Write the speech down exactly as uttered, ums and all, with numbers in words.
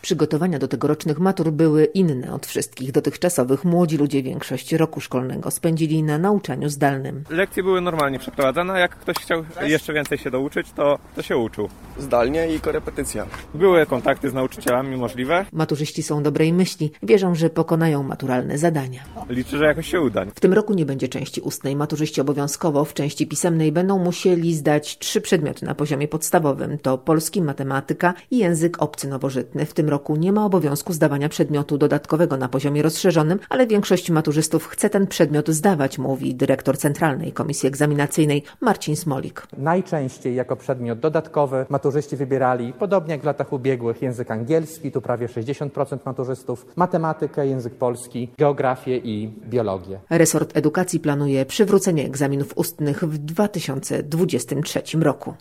Przygotowania do tegorocznych matur były inne od wszystkich dotychczasowych. Młodzi ludzie większość roku szkolnego spędzili na nauczaniu zdalnym. Lekcje były normalnie przeprowadzane, a jak ktoś chciał jeszcze więcej się douczyć, to, to się uczył. Zdalnie i korepetycja. Były kontakty z nauczycielami możliwe. Maturzyści są dobrej myśli. Wierzą, że pokonają maturalne zadania. Liczę, że jakoś się uda. W tym roku nie będzie części ustnej. Maturzyści obowiązkowo w części pisemnej będą musieli zdać trzy przedmioty na poziomie podstawowym. To polski, matematyka i język obcy nowożytny. W tym roku nie ma obowiązku zdawania przedmiotu dodatkowego na poziomie rozszerzonym, ale większość maturzystów chce ten przedmiot zdawać, mówi dyrektor Centralnej Komisji Egzaminacyjnej Marcin Smolik. Najczęściej jako przedmiot dodatkowy maturzyści wybierali, podobnie jak w latach ubiegłych, język angielski, tu prawie sześćdziesiąt procent maturzystów, matematykę, język polski, geografię i biologię. Resort Edukacji planuje przywrócenie egzaminów ustnych w dwa tysiące dwudziestym trzecim roku.